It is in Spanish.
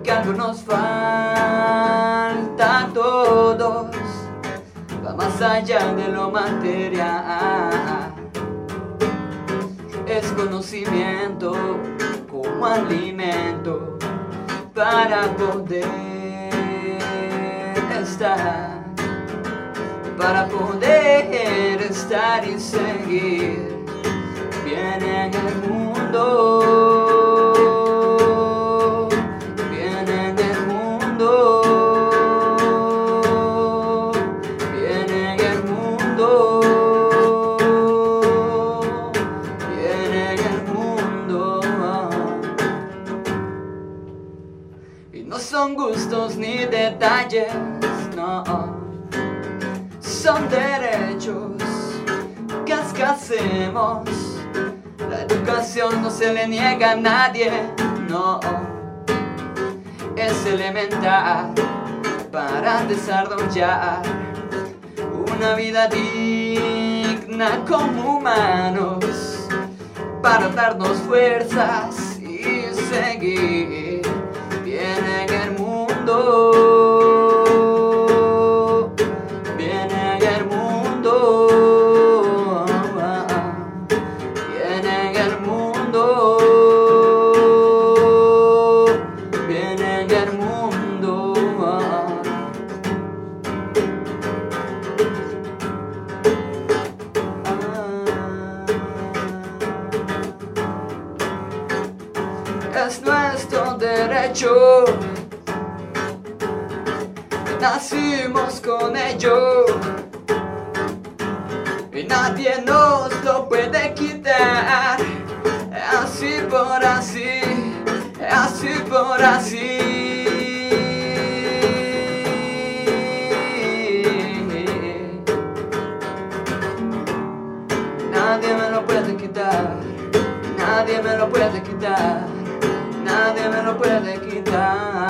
que algo nos falta a todos, va más allá de lo material. Es conocimiento como alimento para poder estar, y seguir bien en el mundo, bien en el mundo, bien en el mundo, bien en el mundo. Y no son gustos ni detalles, no, son derechos que escaseemos. La educación no se le niega a nadie, no, es elemental para desarrollar una vida digna como humanos, para darnos fuerzas y seguir bien en el mundo. Es nuestro derecho, nacimos con ello y nadie nos lo puede quitar. Así por así, así por así. Nadie me lo puede quitar, nadie me lo puede quitar, nadie me lo puede quitar.